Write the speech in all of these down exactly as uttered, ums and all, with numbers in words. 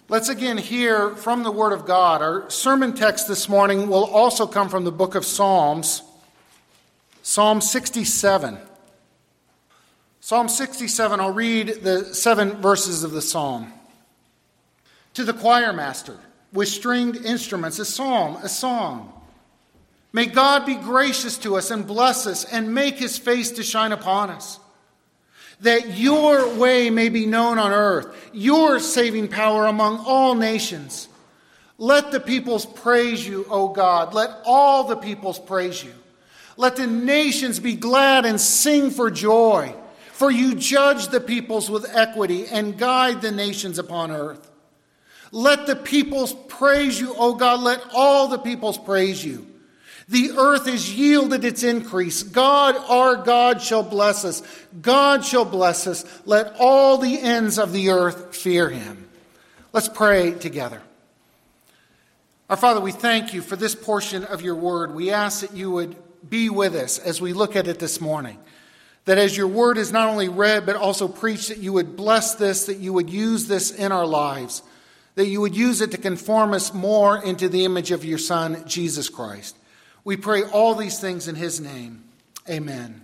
Let's again hear from the Word of God. Our sermon text this morning will also come from the book of Psalms, Psalm sixty-seven. Psalm sixty-seven, I'll read the seven verses of the psalm. To the choir master, with stringed instruments, a psalm, a song. May God be gracious to us and bless us and make his face to shine upon us, that your way may be known on earth, your saving power among all nations. Let the peoples praise you, O God. Let all the peoples praise you. Let the nations be glad and sing for joy, for you judge the peoples with equity and guide the nations upon earth. Let the peoples praise you, O God. Let all the peoples praise you. The earth has yielded its increase. God, our God, shall bless us. God shall bless us. Let all the ends of the earth fear him. Let's pray together. Our Father, we thank you for this portion of your word. We ask that you would be with us as we look at it this morning. That as your word is not only read, but also preached, that you would bless this, that you would use this in our lives, that you would use it to conform us more into the image of your Son, Jesus Christ. We pray all these things in his name. Amen.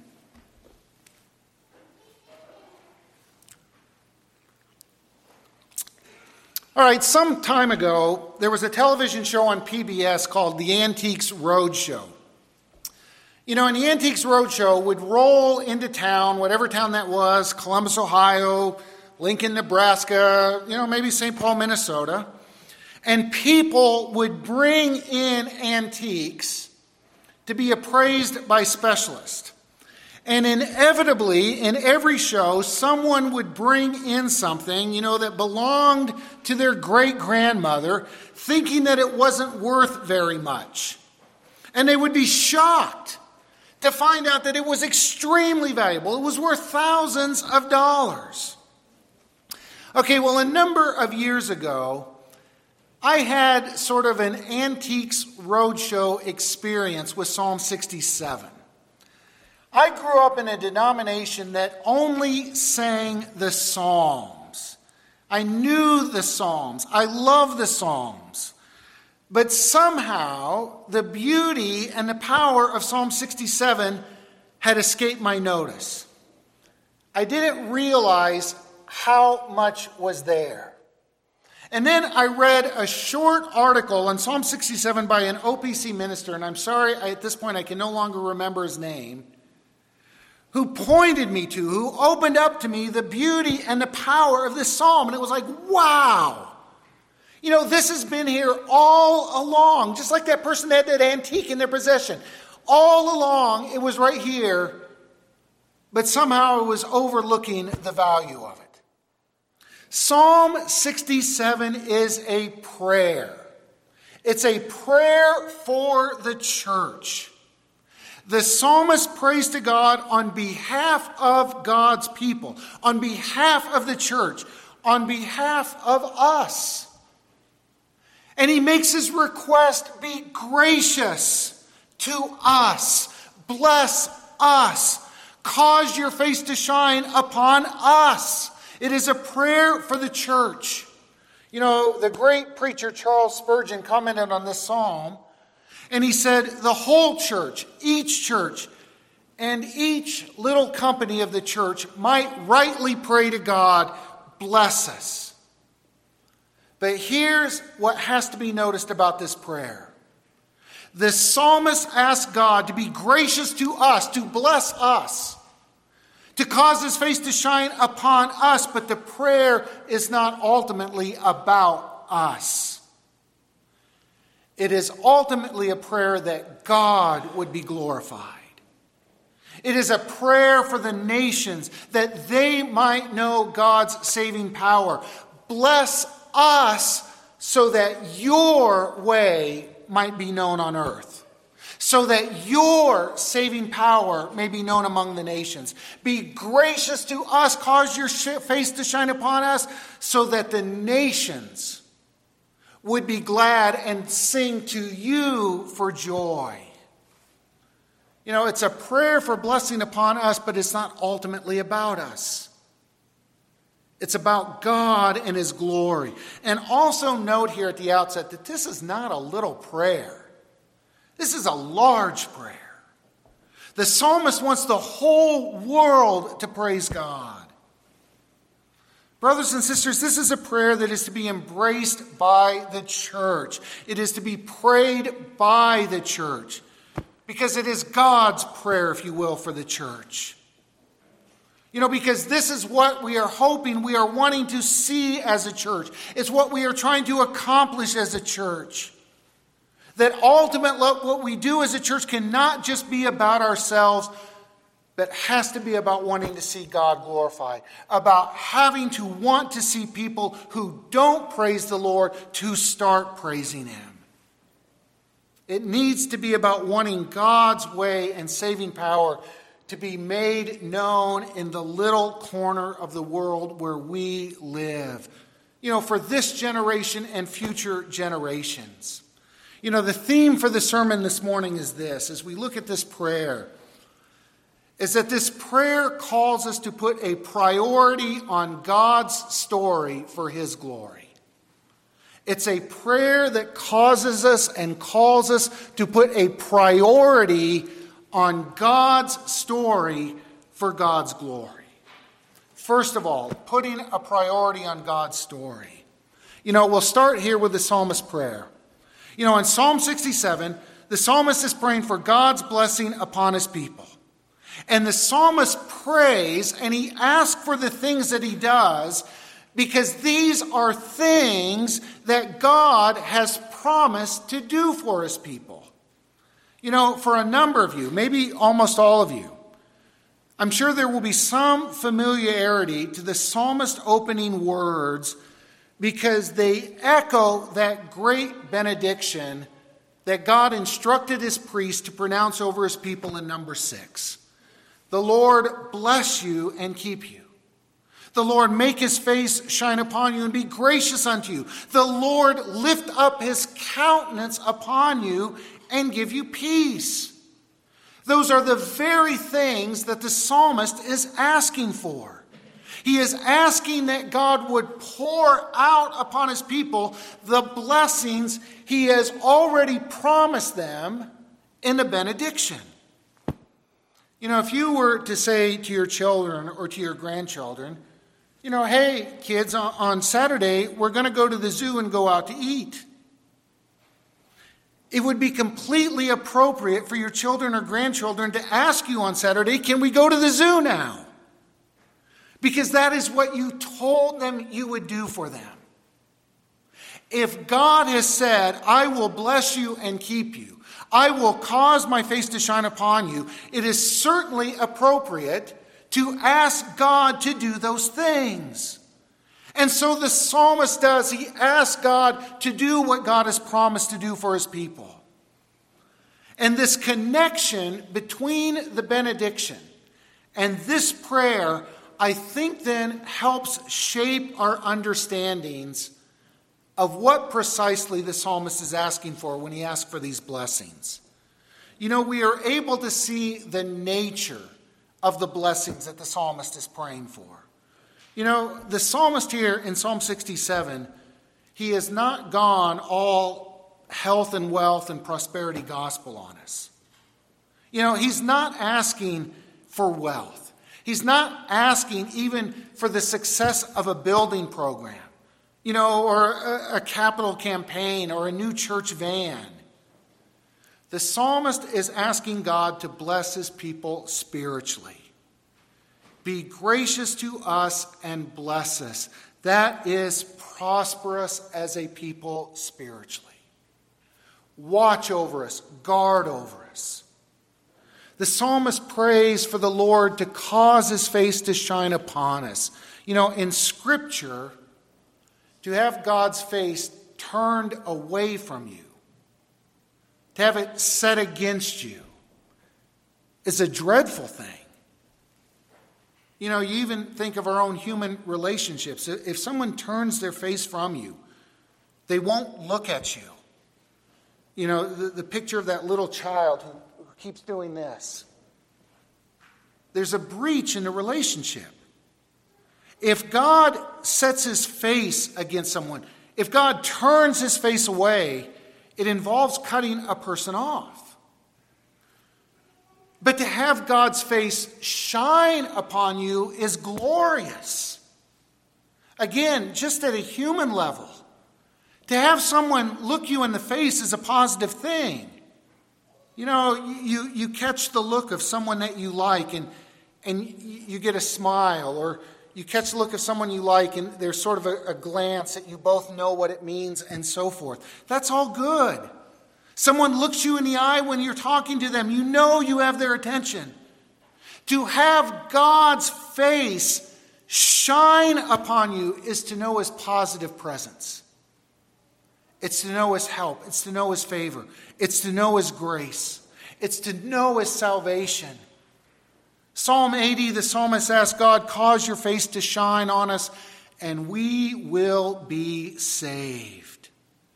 All right, some time ago, there was a television show on P B S called The Antiques Roadshow. You know, and the Antiques Roadshow would roll into town, whatever town that was, Columbus, Ohio, Lincoln, Nebraska, you know, maybe Saint Paul, Minnesota. And people would bring in antiques to be appraised by specialists. And inevitably, in every show, someone would bring in something, you know, that belonged to their great-grandmother, thinking that it wasn't worth very much. And they would be shocked to find out that it was extremely valuable. It was worth thousands of dollars. Okay, well, a number of years ago, I had sort of an Antiques Roadshow experience with Psalm sixty-seven. I grew up in a denomination that only sang the Psalms. I knew the Psalms. I love the Psalms. But somehow, the beauty and the power of Psalm sixty-seven had escaped my notice. I didn't realize how much was there. And then I read a short article on Psalm sixty-seven by an O P C minister, and I'm sorry, I, at this point I can no longer remember his name, who pointed me to, who opened up to me the beauty and the power of this psalm. And it was like, wow. You know, this has been here all along, just like that person that had that antique in their possession. All along, it was right here, but somehow it was overlooking the value of it. Psalm sixty-seven is a prayer. It's a prayer for the church. The psalmist prays to God on behalf of God's people, on behalf of the church, on behalf of us. And he makes his request, be gracious to us, bless us, cause your face to shine upon us. It is a prayer for the church. You know, the great preacher Charles Spurgeon commented on this psalm, and he said, the whole church, each church, and each little company of the church might rightly pray to God, bless us. But here's what has to be noticed about this prayer. The psalmist asks God to be gracious to us, to bless us, to cause his face to shine upon us, but the prayer is not ultimately about us. It is ultimately a prayer that God would be glorified. It is a prayer for the nations that they might know God's saving power. Bless us so that your way might be known on earth, so that your saving power may be known among the nations. Be gracious to us, cause your face to shine upon us, so that the nations would be glad and sing to you for joy. You know, it's a prayer for blessing upon us, but it's not ultimately about us. It's about God and His glory. And also note here at the outset that this is not a little prayer. This is a large prayer. The psalmist wants the whole world to praise God. Brothers and sisters, this is a prayer that is to be embraced by the church. It is to be prayed by the church because it is God's prayer, if you will, for the church. You know, because this is what we are hoping, we are wanting to see as a church. It's what we are trying to accomplish as a church. That ultimately what we do as a church cannot just be about ourselves, but has to be about wanting to see God glorified. About having to want to see people who don't praise the Lord to start praising Him. It needs to be about wanting God's way and saving power to be made known in the little corner of the world where we live. You know, for this generation and future generations. You know, the theme for the sermon this morning is this, as we look at this prayer, is that this prayer calls us to put a priority on God's story for His glory. It's a prayer that causes us and calls us to put a priority on God's story for God's glory. First of all, putting a priority on God's story. You know, we'll start here with the psalmist's prayer. You know, in Psalm sixty-seven, the psalmist is praying for God's blessing upon His people. And the psalmist prays and he asks for the things that he does because these are things that God has promised to do for His people. You know, for a number of you, maybe almost all of you, I'm sure there will be some familiarity to the psalmist's opening words because they echo that great benediction that God instructed His priest to pronounce over His people in number six. The Lord bless you and keep you. The Lord make His face shine upon you and be gracious unto you. The Lord lift up His countenance upon you and give you peace. Those are the very things that the psalmist is asking for. He is asking that God would pour out upon His people the blessings He has already promised them in the benediction. You know, if you were to say to your children or to your grandchildren, you know, hey, kids, on Saturday, we're going to go to the zoo and go out to eat. It would be completely appropriate for your children or grandchildren to ask you on Saturday, can we go to the zoo now? Because that is what you told them you would do for them. If God has said, I will bless you and keep you, I will cause my face to shine upon you, it is certainly appropriate to ask God to do those things. And so the psalmist does. He asks God to do what God has promised to do for His people. And this connection between the benediction and this prayer, I think then helps shape our understandings of what precisely the psalmist is asking for when he asks for these blessings. You know, we are able to see the nature of the blessings that the psalmist is praying for. You know, the psalmist here in Psalm sixty-seven, he has not gone all health and wealth and prosperity gospel on us. You know, he's not asking for wealth. He's not asking even for the success of a building program, you know, or a, a capital campaign or a new church van. The psalmist is asking God to bless His people spiritually. Be gracious to us and bless us. That is prosperous as a people spiritually. Watch over us, guard over us. The psalmist prays for the Lord to cause His face to shine upon us. You know, in Scripture, to have God's face turned away from you, to have it set against you, is a dreadful thing. You know, you even think of our own human relationships. If someone turns their face from you, they won't look at you. You know, the, the picture of that little child who, who keeps doing this. There's a breach in the relationship. If God sets his face against someone, if God turns his face away, it involves cutting a person off. But to have God's face shine upon you is glorious. Again, just at a human level, to have someone look you in the face is a positive thing. You know, you, you catch the look of someone that you like and, and you get a smile, or you catch the look of someone you like and there's sort of a, a glance that you both know what it means and so forth. That's all good. Someone looks you in the eye when you're talking to them. You know you have their attention. To have God's face shine upon you is to know his positive presence. It's to know his help. It's to know his favor. It's to know his grace. It's to know his salvation. Psalm eighty, the psalmist asks God, cause your face to shine on us, and we will be saved.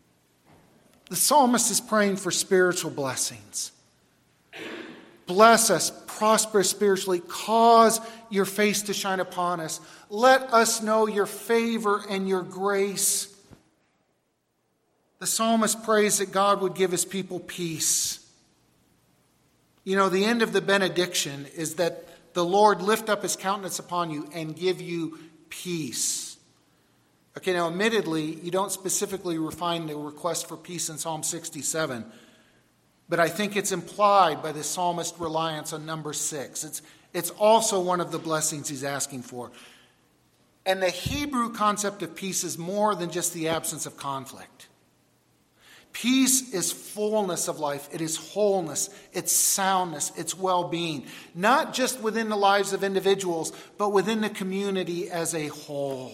The psalmist is praying for spiritual blessings. Bless us, prosper spiritually, cause your face to shine upon us. Let us know your favor and your grace. The psalmist prays that God would give his people peace. You know, the end of the benediction is that the Lord lift up his countenance upon you and give you peace. Okay, now admittedly, you don't specifically refine the request for peace in Psalm sixty-seven, but I think it's implied by the psalmist's reliance on number six. It's, it's also one of the blessings he's asking for. And the Hebrew concept of peace is more than just the absence of conflict. Peace is fullness of life. It is wholeness. It's soundness. It's well-being. Not just within the lives of individuals, but within the community as a whole.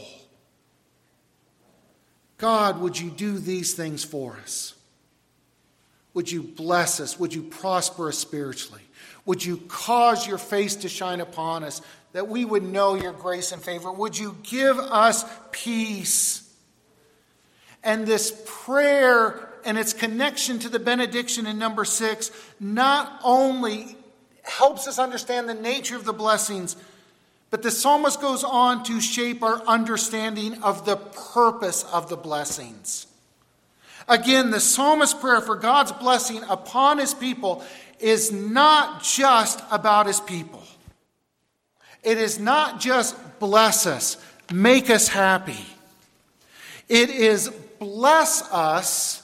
God, would you do these things for us? Would you bless us? Would you prosper us spiritually? Would you cause your face to shine upon us, that we would know your grace and favor? Would you give us peace? And this prayer and its connection to the benediction in number six not only helps us understand the nature of the blessings, but the psalmist goes on to shape our understanding of the purpose of the blessings. Again, the psalmist's prayer for God's blessing upon his people is not just about his people. It is not just bless us, make us happy. It is bless us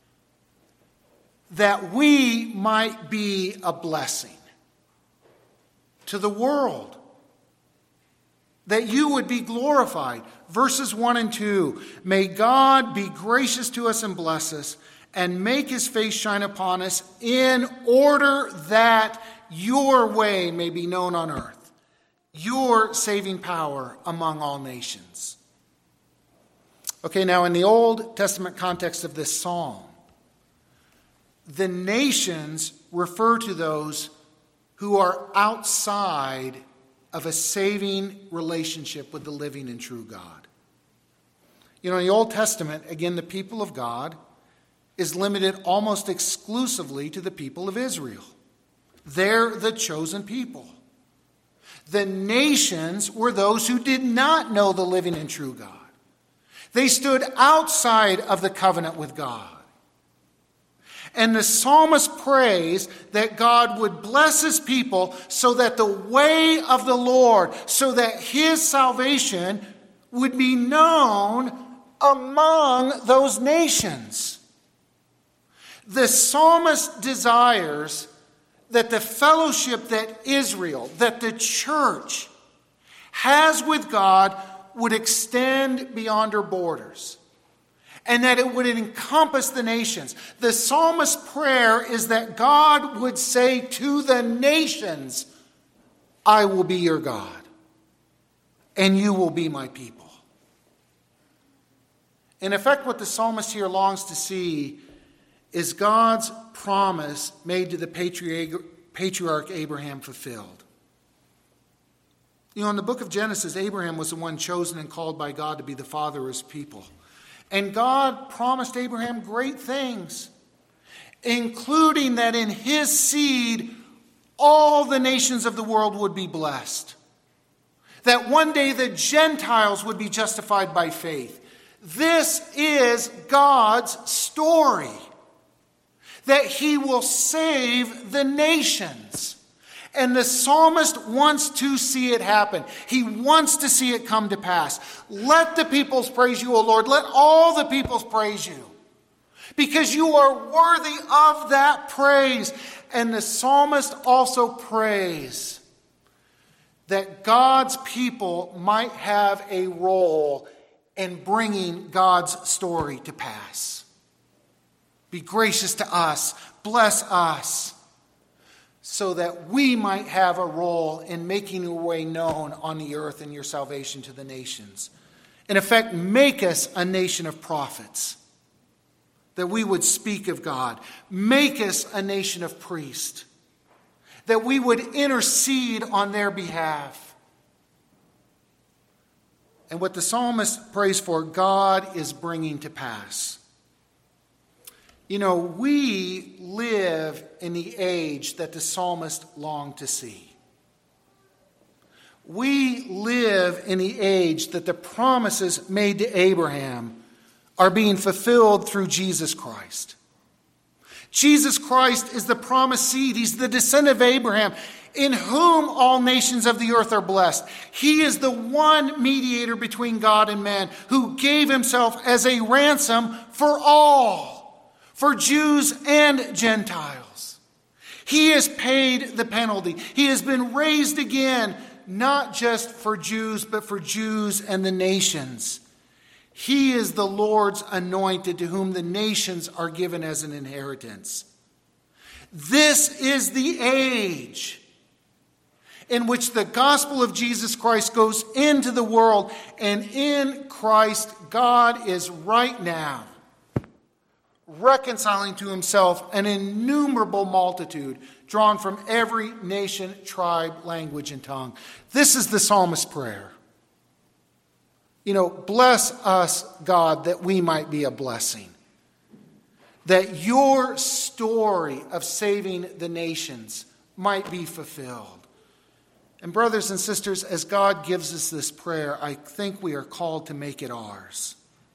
that we might be a blessing to the world, that you would be glorified. Verses one and two, may God be gracious to us and bless us, and make his face shine upon us, in order that your way may be known on earth, your saving power among all nations. Okay, now in the Old Testament context of this psalm, the nations refer to those who are outside of a saving relationship with the living and true God. You know, in the Old Testament, again, the people of God is limited almost exclusively to the people of Israel. They're the chosen people. The nations were those who did not know the living and true God. They stood outside of the covenant with God. And the psalmist prays that God would bless his people so that the way of the Lord, so that his salvation would be known among those nations. The psalmist desires that the fellowship that Israel, that the church has with God would extend beyond her borders, and that it would encompass the nations. The psalmist's prayer is that God would say to the nations, I will be your God, and you will be my people. In effect, what the psalmist here longs to see is God's promise made to the patriarch Abraham fulfilled. You know, in the book of Genesis, Abraham was the one chosen and called by God to be the father of his people. And God promised Abraham great things, including that in his seed, all the nations of the world would be blessed. that one day the Gentiles would be justified by faith. This is God's story, that he will save the nations. And the psalmist wants to see it happen. He wants to see it come to pass. Let the peoples praise you, O Lord. Let all the peoples praise you, because you are worthy of that praise. And the psalmist also prays that God's people might have a role in bringing God's story to pass. Be gracious to us, bless us, so that we might have a role in making your way known on the earth and your salvation to the nations. In effect, make us a nation of prophets, that we would speak of God. Make us a nation of priests, that we would intercede on their behalf. And what the psalmist prays for, God is bringing to pass. You know, we live in the age that the psalmist longed to see. We live in the age that the promises made to Abraham are being fulfilled through Jesus Christ. Jesus Christ is the promised seed. He's the descendant of Abraham, in whom all nations of the earth are blessed. He is the one mediator between God and man, who gave himself as a ransom for all, for Jews and Gentiles. He has paid the penalty. He has been raised again, not just for Jews, but for Jews and the nations. He is the Lord's anointed, to whom the nations are given as an inheritance. This is the age in which the gospel of Jesus Christ goes into the world, and in Christ, God is right now reconciling to himself an innumerable multitude drawn from every nation, tribe, language, and tongue. This is the psalmist's prayer. You know, bless us, God, that we might be a blessing. That your story of saving the nations might be fulfilled. And brothers and sisters, as God gives us this prayer, I think we are called to make it ours.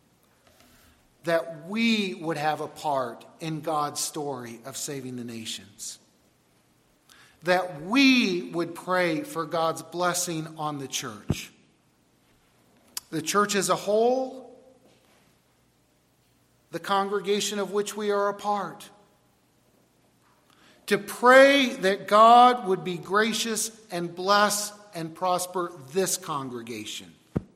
That we would have a part in God's story of saving the nations. That we would pray for God's blessing on the church. The church as a whole, the congregation of which we are a part. To pray that God would be gracious and bless and prosper this congregation.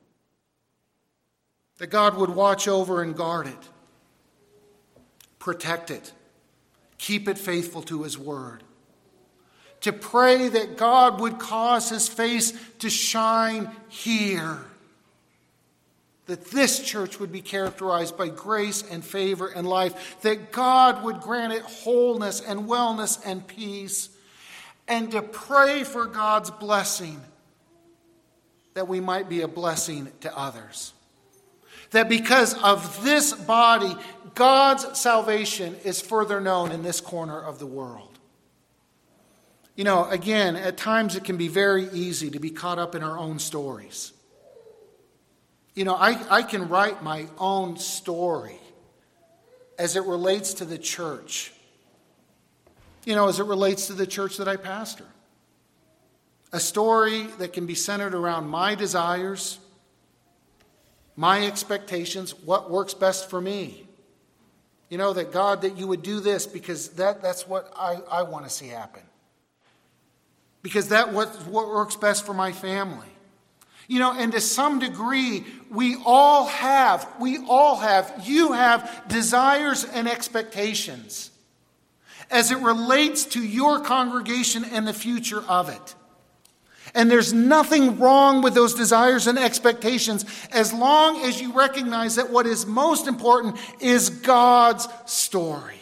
That God would watch over and guard it, protect it, keep it faithful to his word. To pray that God would cause his face to shine here. That this church would be characterized by grace and favor and life. That God would grant it wholeness and wellness and peace. And to pray for God's blessing, that we might be a blessing to others. That because of this body, God's salvation is further known in this corner of the world. You know, again, at times it can be very easy to be caught up in our own stories. You know, I, I can write my own story as it relates to the church. You know, as it relates to the church that I pastor. A story that can be centered around my desires, my expectations, what works best for me. You know, that God, that you would do this because that, that's what I, I want to see happen. Because that what, what works best for my family. You know, and to some degree, we all have, we all have, you have desires and expectations as it relates to your congregation and the future of it. And there's nothing wrong with those desires and expectations as long as you recognize that what is most important is God's story.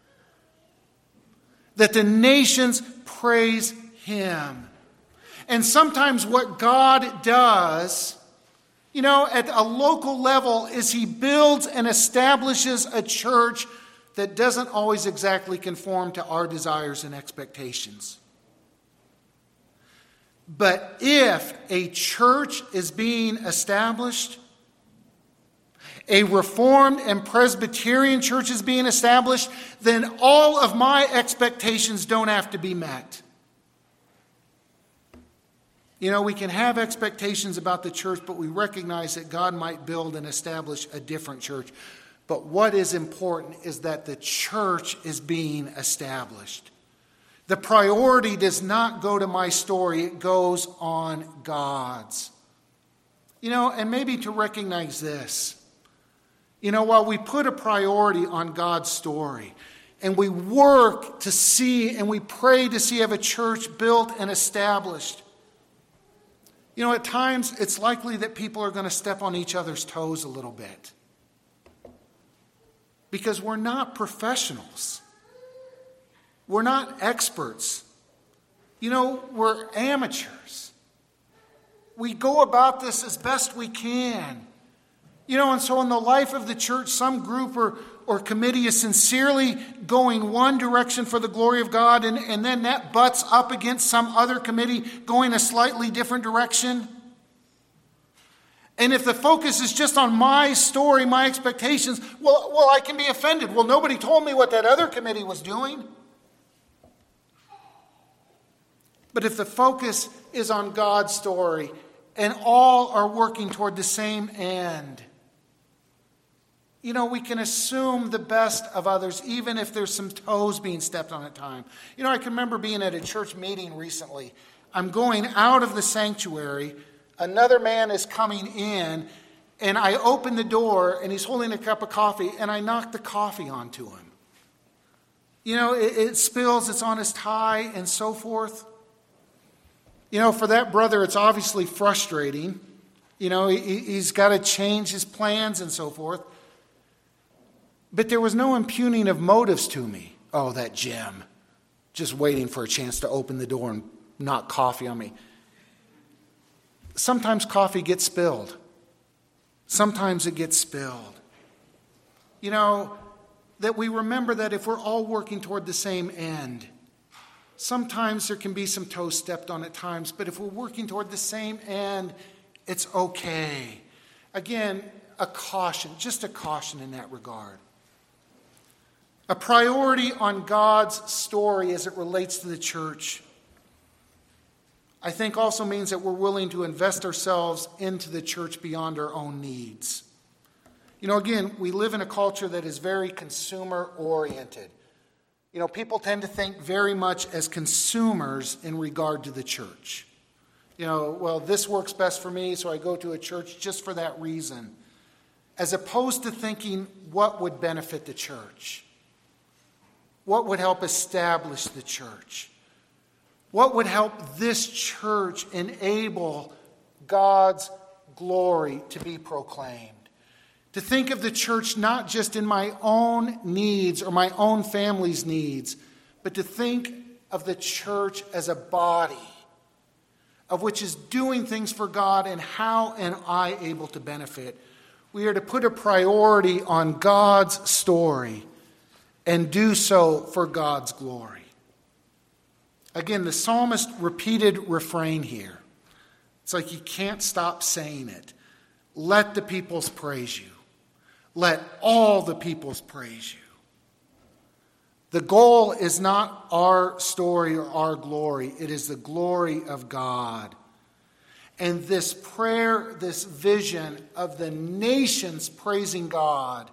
That the nations praise him. And sometimes what God does, you know, at a local level is he builds and establishes a church that doesn't always exactly conform to our desires and expectations. But if a church is being established, a Reformed and Presbyterian church is being established, then all of my expectations don't have to be met. You know, we can have expectations about the church, but we recognize that God might build and establish a different church. But what is important is that the church is being established. The priority does not go to my story, it goes on God's. You know, and maybe to recognize this. You know, while we put a priority on God's story, and we work to see and we pray to see have a church built and established, you know, at times it's likely that people are going to step on each other's toes a little bit. Because we're not professionals. We're not experts. You know, we're amateurs. We go about this as best we can. You know, and so in the life of the church, some group or, or committee is sincerely going one direction for the glory of God, and, and then that butts up against some other committee going a slightly different direction. And if the focus is just on my story, my expectations, well, well, I can be offended. Well, nobody told me what that other committee was doing. But if the focus is on God's story and all are working toward the same end, you know, we can assume the best of others, even if there's some toes being stepped on at times. You know, I can remember being at a church meeting recently. I'm going out of the sanctuary. Another man is coming in, and I open the door, and he's holding a cup of coffee, and I knock the coffee onto him. You know, it, it spills, it's on his tie, and so forth. You know, for that brother, it's obviously frustrating. You know, he, he's got to change his plans and so forth. But there was no impugning of motives to me. Oh, that Jim, just waiting for a chance to open the door and knock coffee on me. Sometimes coffee gets spilled. Sometimes it gets spilled. You know, that we remember that if we're all working toward the same end, sometimes there can be some toes stepped on at times, but if we're working toward the same end, it's okay. Again, a caution, just a caution in that regard. A priority on God's story as it relates to the church, I think also means that we're willing to invest ourselves into the church beyond our own needs. You know, again, we live in a culture that is very consumer-oriented. You know, people tend to think very much as consumers in regard to the church. You know, well, this works best for me, so I go to a church just for that reason. As opposed to thinking what would benefit the church. What would help establish the church? What would help this church enable God's glory to be proclaimed? To think of the church not just in my own needs or my own family's needs, but to think of the church as a body of which is doing things for God, and how am I able to benefit? We are to put a priority on God's story and do so for God's glory. Again, the psalmist repeated refrain here. It's like you can't stop saying it. Let the peoples praise you. Let all the peoples praise you. The goal is not our story or our glory. It is the glory of God. And this prayer, this vision of the nations praising God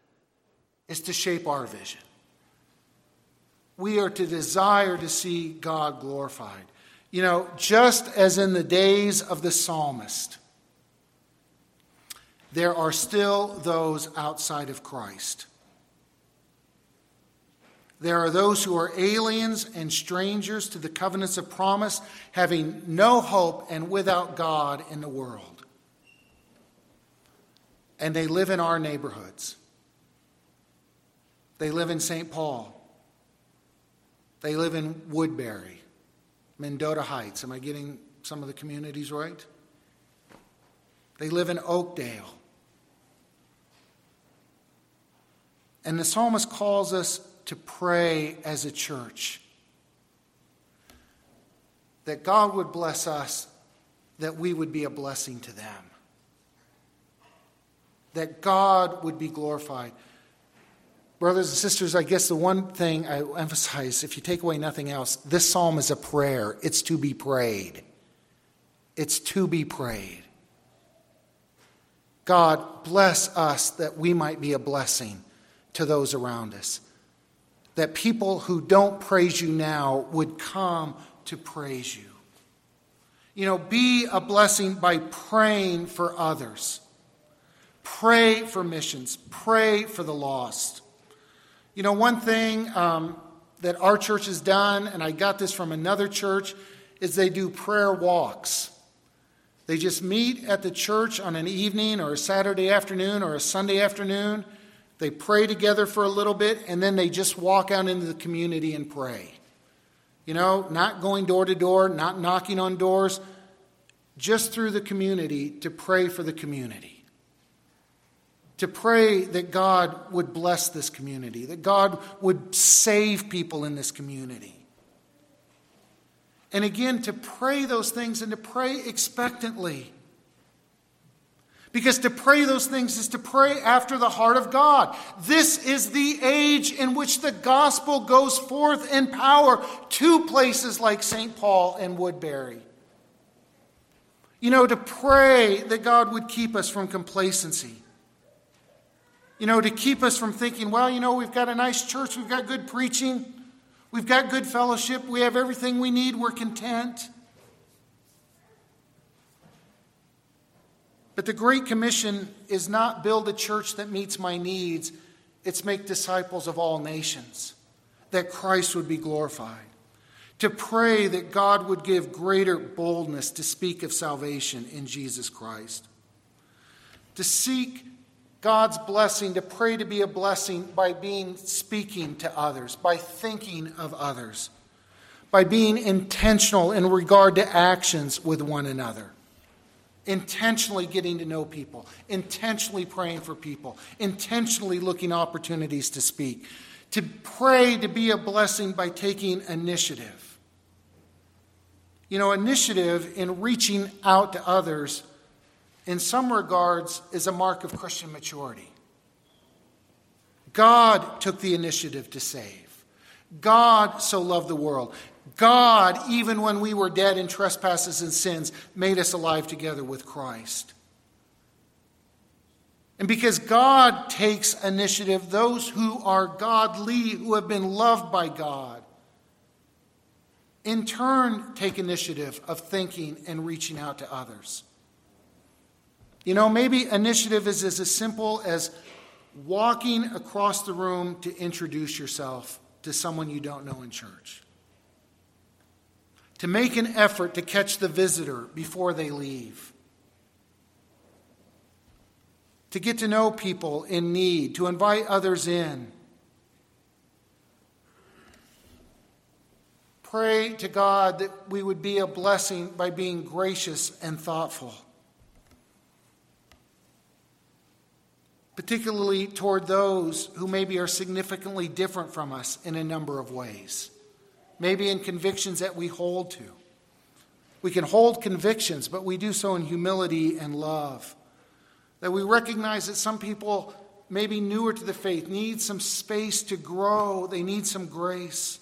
is to shape our vision. We are to desire to see God glorified. You know, just as in the days of the psalmist, there are still those outside of Christ. There are those who are aliens and strangers to the covenants of promise, having no hope and without God in the world. And they live in our neighborhoods. They live in Saint Paul. They live in Woodbury, Mendota Heights. Am I getting some of the communities right? They live in Oakdale. And the psalmist calls us to pray as a church. that God would bless us, that we would be a blessing to them. That God would be glorified. Brothers and sisters, I guess the one thing I emphasize, if you take away nothing else, this psalm is a prayer. It's to be prayed. It's to be prayed. God, bless us that we might be a blessing to those around us. That people who don't praise you now would come to praise you. You know, be a blessing by praying for others. Pray for missions. Pray for the lost. You know, one thing um, that our church has done, and I got this from another church, is they do prayer walks. They just meet at the church on an evening or a Saturday afternoon or a Sunday afternoon. They pray together for a little bit, and then they just walk out into the community and pray. You know, not going door to door, not knocking on doors, just through the community to pray for the community. To pray that God would bless this community, that God would save people in this community. And again, to pray those things and to pray expectantly. Because to pray those things is to pray after the heart of God. This is the age in which the gospel goes forth in power to places like Saint Paul and Woodbury. You know, to pray that God would keep us from complacency. You know, to keep us from thinking, well, you know, we've got a nice church, we've got good preaching, we've got good fellowship, we have everything we need, we're content. But the Great Commission is not build a church that meets my needs. It's make disciples of all nations, that Christ would be glorified. To pray that God would give greater boldness to speak of salvation in Jesus Christ. To seek God's blessing, to pray to be a blessing by being speaking to others, by thinking of others, by being intentional in regard to actions with one another. Intentionally getting to know people, intentionally praying for people, intentionally looking opportunities to speak. To pray to be a blessing by taking initiative. You know, initiative in reaching out to others, in some regards, is a mark of Christian maturity. God took the initiative to save. God so loved the world. God, even when we were dead in trespasses and sins, made us alive together with Christ. And because God takes initiative, those who are godly, who have been loved by God, in turn take initiative of thinking and reaching out to others. You know, maybe initiative is as simple as walking across the room to introduce yourself to someone you don't know in church. To make an effort to catch the visitor before they leave. To get to know people in need, to invite others in. Pray to God that we would be a blessing by being gracious and thoughtful. Particularly toward those who maybe are significantly different from us in a number of ways. Maybe in convictions that we hold to. We can hold convictions, but we do so in humility and love. That we recognize that some people, maybe newer to the faith, need some space to grow. They need some grace.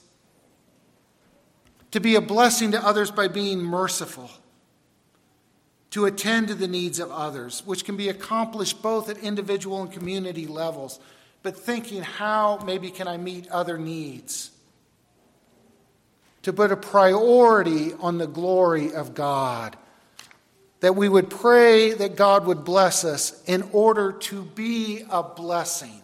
To be a blessing to others by being merciful. To attend to the needs of others, which can be accomplished both at individual and community levels. But thinking, how maybe can I meet other needs? To put a priority on the glory of God. That we would pray that God would bless us in order to be a blessing.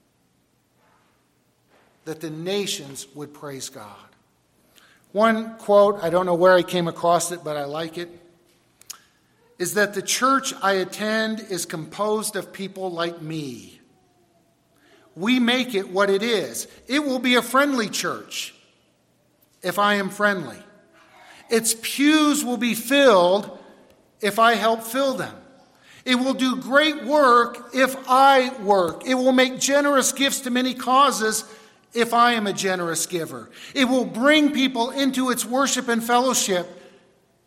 That the nations would praise God. One quote, I don't know where I came across it, but I like it, is that the church I attend is composed of people like me. We make it what it is. It will be a friendly church if I am friendly. Its pews will be filled if I help fill them. It will do great work if I work. It will make generous gifts to many causes if I am a generous giver. It will bring people into its worship and fellowship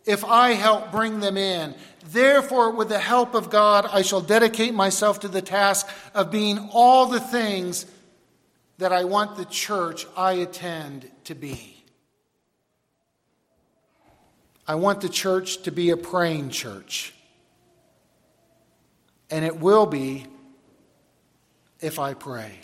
if I help bring them in. Therefore, with the help of God, I shall dedicate myself to the task of being all the things that I want the church I attend to be. I want the church to be a praying church. And it will be if I pray.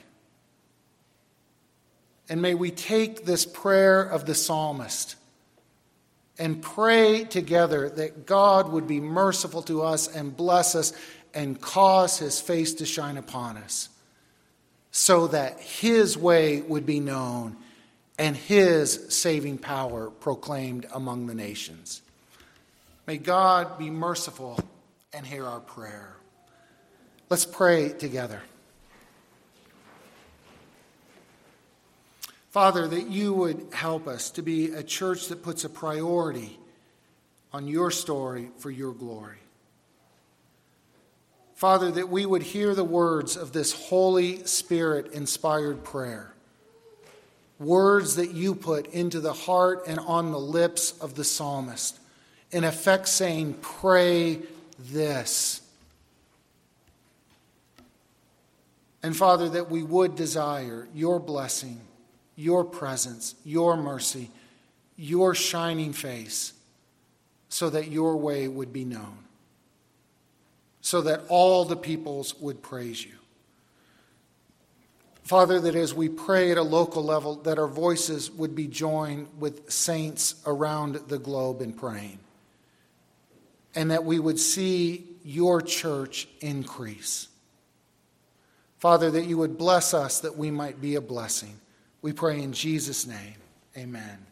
And may we take this prayer of the psalmist and pray together that God would be merciful to us and bless us and cause his face to shine upon us, so that his way would be known and his saving power proclaimed among the nations. May God be merciful and hear our prayer. Let's pray together. Father, that you would help us to be a church that puts a priority on your story for your glory. Father, that we would hear the words of this Holy Spirit-inspired prayer, words that you put into the heart and on the lips of the psalmist, in effect saying, pray this. And Father, that we would desire your blessing, your presence, your mercy, your shining face, so that your way would be known, so that all the peoples would praise you. Father, that as we pray at a local level, that our voices would be joined with saints around the globe in praying, and that we would see your church increase. Father, that you would bless us that we might be a blessing. We pray in Jesus' name. Amen.